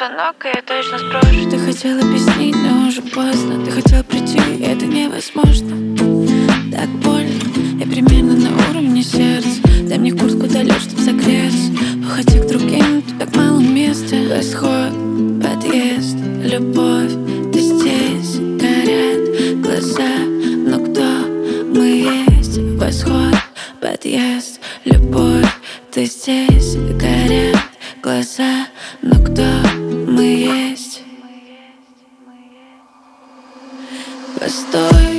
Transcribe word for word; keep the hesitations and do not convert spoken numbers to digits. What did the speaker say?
звонок, и я точно сброшу. Ты хотел объяснить, но уже поздно. Ты хотел прийти, и это невозможно. Так больно, я примерно на уровне сердца. Дай мне куртку долю, чтоб согреться. Уходи к другим, тут так мало места. Восход, подъезд, любовь. Ты здесь, горят глаза. Но кто мы есть? Восход, подъезд, любовь. Ты здесь, горят глаза. Но кто мы есть? Постой.